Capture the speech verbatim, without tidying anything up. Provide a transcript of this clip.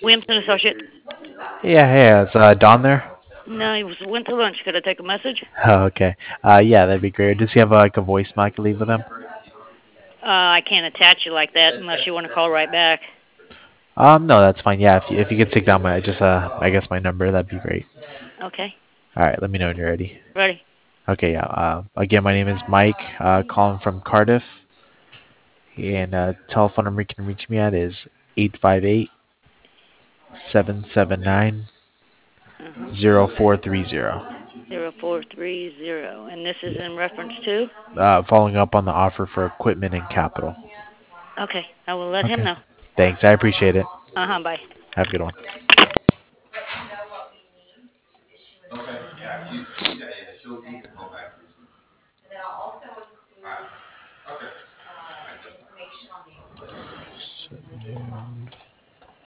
Williamson Associates. Yeah, hey, is uh, Don there? No, he was went to lunch. Could I take a message? Oh, okay. Uh, yeah, that'd be great. Does he have uh, like a voicemail I could leave with him? Uh, I can't attach you like that unless you want to call right back. Um, no, that's fine. Yeah, if you, if you could take down my just uh, I guess my number, that'd be great. Okay. All right, let me know when you're ready. Ready? Okay, yeah. Uh, again, my name is Mike. Uh, calling from Cardiff, and uh, telephone number you can reach me at is eight five eight seven seven nine Uh-huh. zero four three zero. Zero four three zero. And this is in reference to? Uh, following up on the offer for equipment and capital. Okay. I will let him Okay. know. Thanks. I appreciate it. Uh-huh. Bye. Have a good one.